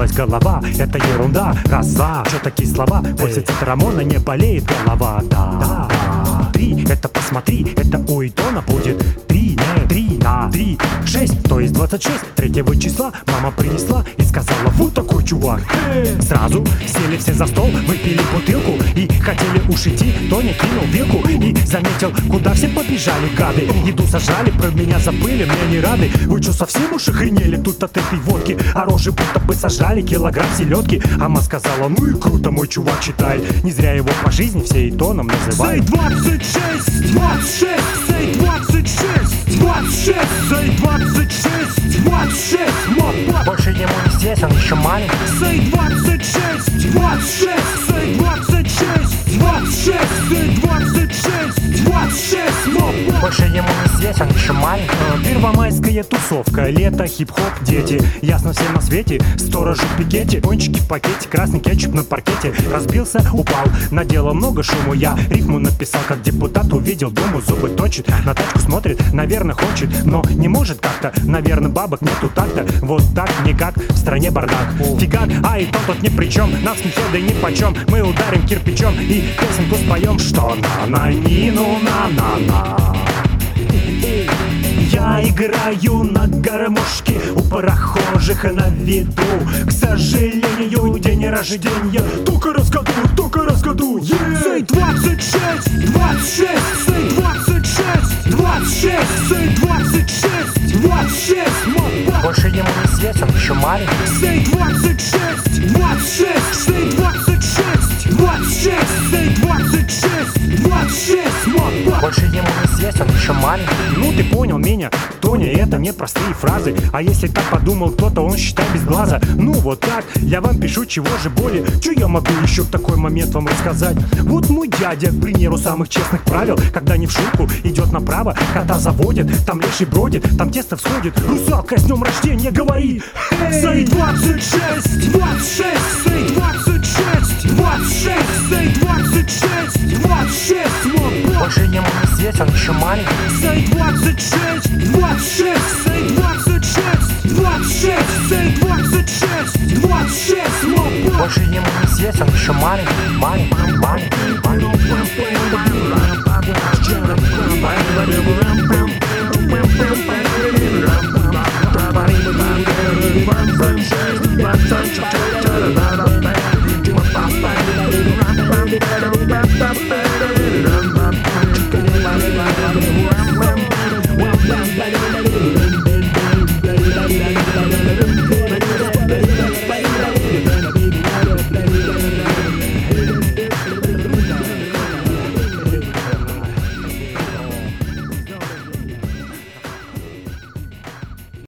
разболелась голова. Это ерунда, коза, что такие слова? После цитрамона не болеет голова. Да. 3, это посмотри, это у Итона будет 3 на 3, 6, то есть 26. 3 числа мама принесла и сказала: вот такой чувак. Сразу сели все за стол, выпили бутылку и хотели уж идти. Тоня кинул вилку и заметил, куда все побежали гады. Еду сожрали, про меня забыли, мне не рады. Вы что, совсем уж охренели тут от этой водки? А рожи будто бы сожрали килограмм селедки. Ама сказала: ну и круто, мой чувак читает. Не зря его по жизни все Итоном называют. Сей 26, 26, сей 26, 26, сей 26, 26, мопа. Больше ему не здесь, он еще маленький. Сей 26, 26, сей 26, 26, сей 26, 26, мопа. Больше ему не здесь, он еще маленький. Первомайская тусовка, лето, хип-хоп, дети. Ясно всем на свете, сторожи в пикете. Пончики в пакете, красный кетчуп на паркете. Разбился, упал, наделал много шума. Я рифму написал, как депутат, увидел, думаю, зубы точит. На тачку смотрит, наверное, хочет, но не может как-то. Наверное, бабок нету так-то. Вот так никак, в стране бардак. Фигак, а и тот ни при чем. Нам с нихеда ни почем. Мы ударим кирпичом и песенку споем. Что на-на-ни-ну, на-на-на. Я играю на гармошке у прохожих на виду. К сожалению, день рождения только раскаду, Сей 26, 26, сей 26, 26, сей 26, 26, мопа. Больше ему не здесь, он еще маленький. Сей 26, 26, сей 26, 26, сей 26, 26, мопа. Больше ему не здесь, он еще маленький. Ну ты понял меня, Тоня, это не простые фразы. А если так подумал кто-то, он считай без глаза. Ну вот так, я вам пишу, чего же более. Что я могу еще в такой момент вам рассказать? Вот мой дядя, к примеру, самых честных правил. Когда не в шутку, идет направо, кота заводит, там леший бродит, там тесто всходит. Русалка, с днем рождения говорит: Сей 26, 26, сей 26, 26, сей 26, 26, мопа. Больше ему не здесь, он еще маленький. Сей 26, 26, сей 26, 26, сей 26, 26, мопа. Больше ему не здесь, он еще маленький.